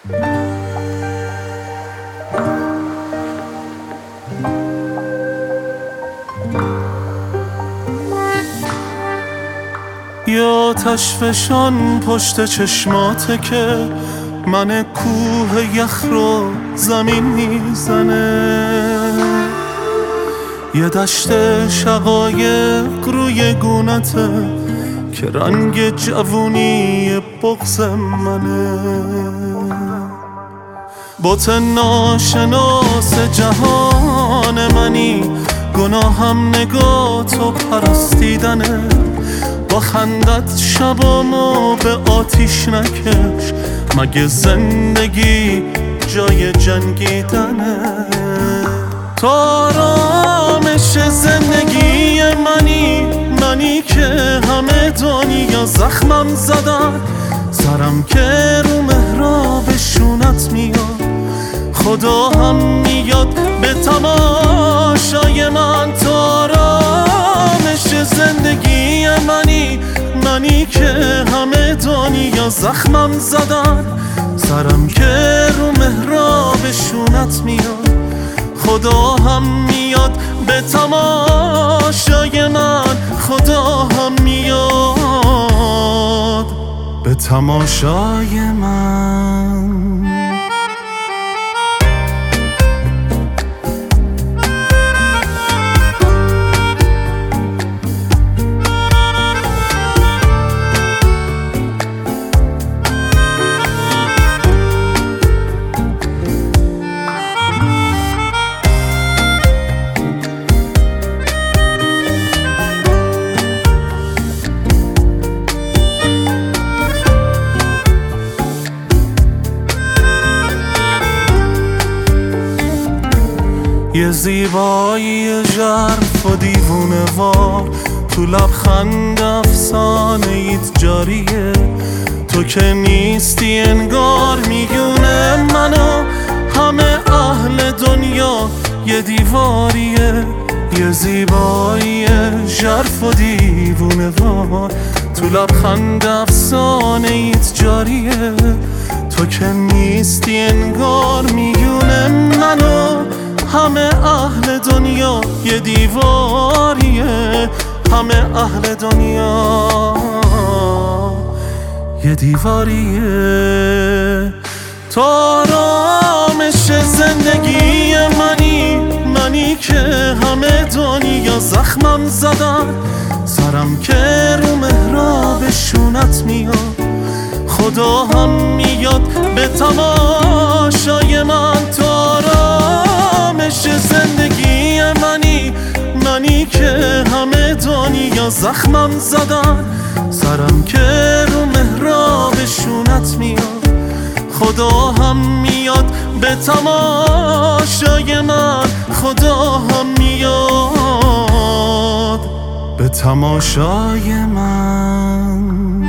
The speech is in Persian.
یا تشفشان پشت چشماته که من کوه یخ رو زمین میزنه، یه دشت شقایق روی گونته که رنگ جوونی بغض منه. بت ناشناس جهان منی، گناهم نگاه تو پرستیدنه. با خندت شبامو به آتیش نکش، مگه زندگی جای جنگیدنه؟ تو آرامش زندگی منی که همه دنیا زخمم زدن، سرم که رو محراب شونت میاد، خدا هم میاد به تماشای من. تو آرامش زندگی منی که همه دنیا زخمم زدن، سرم که رو محراب شونت میاد، خدا هم میاد به تماشای من. خدا هم میاد به تماشای من. یه زیبایی ژرف و دیوونه وار، تو لبخند افسانه ایت جاریه. تو که نیستی انگار میونه منو همه اهل دنیا یه دیواریه. یه زیبایی ژرف و دیوونه وار، تو لبخند افسانه ایت جاریه. تو که نیستی انگار میونه منو همه اهل دنیا یه دیواریه. همه اهل دنیا یه دیواریه. تو آرامش زندگی منی که همه دنیا زخمم زدن، سرم که رو محراب شونت میاد، خدا هم میاد به تماشای من. تو آرامش زندگی منی که همه دنیا زخمم زدن، سرم که رو محراب شونت میاد، خدا هم میاد به تماشای من. خدا هم میاد به تماشای من.